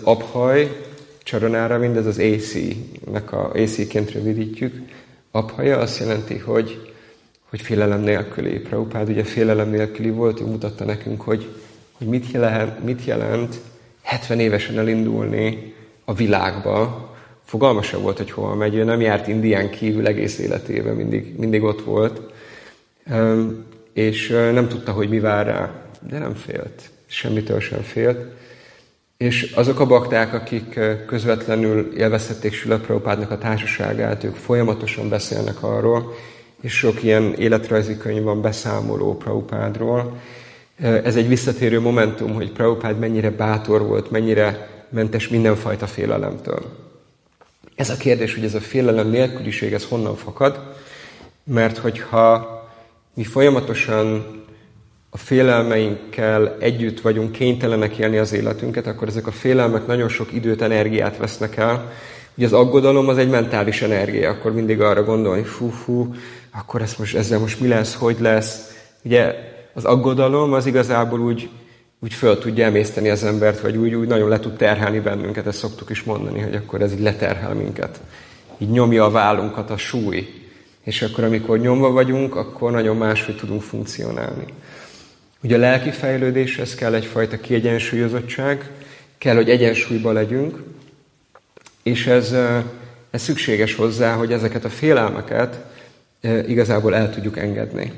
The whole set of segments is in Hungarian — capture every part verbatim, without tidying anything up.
abhaj, Csaranára, mindez az á cé-nek a á cé-ként rövidítjük. Abhaja azt jelenti, hogy, hogy félelem nélküli. Prabhupád ugye félelem nélküli volt, ő mutatta nekünk, hogy, hogy mit, jelent, mit jelent hetven évesen elindulni a világba. Fogalmasa volt, hogy hova megy, ő nem járt Indián kívül egész életében, mindig, mindig ott volt. És nem tudta, hogy mi vár rá, de nem félt. Semmitől sem félt. És azok a bakták, akik közvetlenül élvezhették Srila Prabhupádnak a társaságát, ők folyamatosan beszélnek arról, és sok ilyen életrajzi könyv van, beszámoló Prabhupádról. Ez egy visszatérő momentum, hogy Prabhupád mennyire bátor volt, mennyire mentes mindenfajta félelemtől. Ez a kérdés, hogy ez a félelem nélküliség, ez honnan fakad? Mert hogyha mi folyamatosan a félelmeinkkel együtt vagyunk kénytelenek élni az életünket, akkor ezek a félelmek nagyon sok időt, energiát vesznek el. Ugye az aggodalom az egy mentális energia, akkor mindig arra gondolni, fú, fú, akkor ez most, ezzel most mi lesz, hogy lesz. Ugye az aggodalom az igazából úgy, úgy föl tudja emészteni az embert, vagy úgy, úgy nagyon le tud terhelni bennünket, ezt szoktuk is mondani, hogy akkor ez így leterhel minket. Így nyomja a vállunkat a súly. És akkor, amikor nyomva vagyunk, akkor nagyon máshogy tudunk funkcionálni. Ugye a lelki fejlődéshez kell egyfajta kiegyensúlyozottság, kell, hogy egyensúlyban legyünk, és ez, ez szükséges hozzá, hogy ezeket a félelmeket igazából el tudjuk engedni.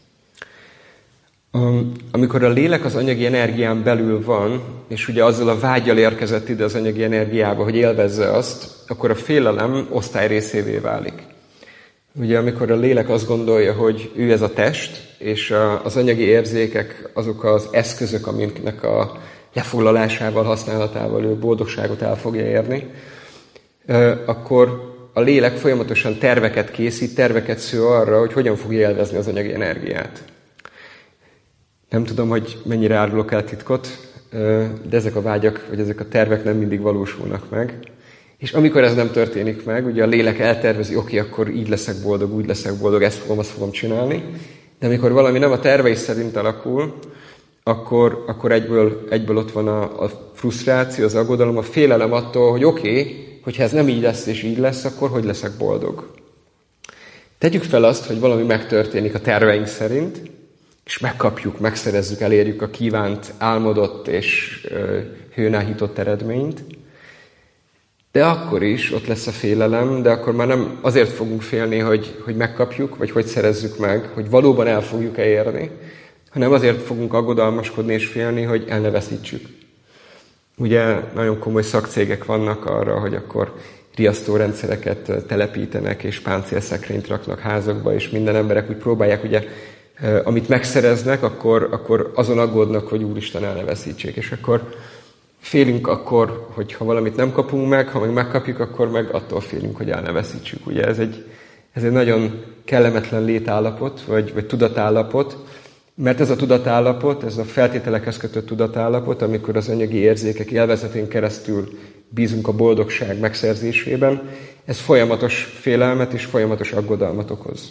Amikor a lélek az anyagi energián belül van, és ugye azzal a vággyal érkezett ide az anyagi energiába, hogy élvezze azt, akkor a félelem osztály részévé válik. Ugye amikor a lélek azt gondolja, hogy ő ez a test, és az anyagi érzékek azok az eszközök, amiknek a lefoglalásával, használatával ő boldogságot el fogja érni, akkor a lélek folyamatosan terveket készít, terveket sző arra, hogy hogyan fogja élvezni az anyagi energiát. Nem tudom, hogy mennyire árulok el titkot, de ezek a vágyak, vagy ezek a tervek nem mindig valósulnak meg. És amikor ez nem történik meg, ugye a lélek eltervezi, oké, okay, akkor így leszek boldog, úgy leszek boldog, ezt fogom, azt fogom csinálni. De amikor valami nem a tervei szerint alakul, akkor, akkor egyből, egyből ott van a, a frusztráció, az aggodalom, a félelem attól, hogy oké, okay, hogyha ez nem így lesz és így lesz, akkor hogy leszek boldog. Tegyük fel azt, hogy valami megtörténik a terveink szerint, és megkapjuk, megszerezzük, elérjük a kívánt, álmodott és ö, hőnáhított eredményt. De akkor is ott lesz a félelem, de akkor már nem azért fogunk félni, hogy, hogy megkapjuk, vagy hogy szerezzük meg, hogy valóban el fogjuk elérni, hanem azért fogunk aggodalmaskodni és félni, hogy el ne veszítsük. Ugye nagyon komoly szakcégek vannak arra, hogy akkor riasztórendszereket telepítenek, és páncélszekrényt raknak házakba, és minden emberek úgy próbálják, ugye, amit megszereznek, akkor, akkor azon aggódnak, hogy Úristen el ne veszítsék. És akkor félünk akkor, hogy ha valamit nem kapunk meg, ha meg megkapjuk, akkor meg attól félünk, hogy el ne veszítsük. Ugye ez egy, ez egy nagyon kellemetlen létállapot, vagy, vagy tudatállapot, mert ez a tudatállapot, ez a feltételekhez kötött tudatállapot, amikor az anyagi érzékek élvezetén keresztül bízunk a boldogság megszerzésében, ez folyamatos félelmet és folyamatos aggodalmat okoz.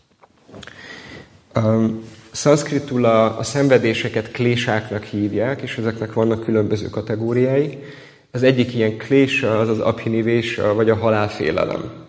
Um, Szanszkritul a, a szenvedéseket klésáknak hívják, és ezeknek vannak különböző kategóriái. Az egyik ilyen klésa az az abhinivésa, vagy a halálfélelem.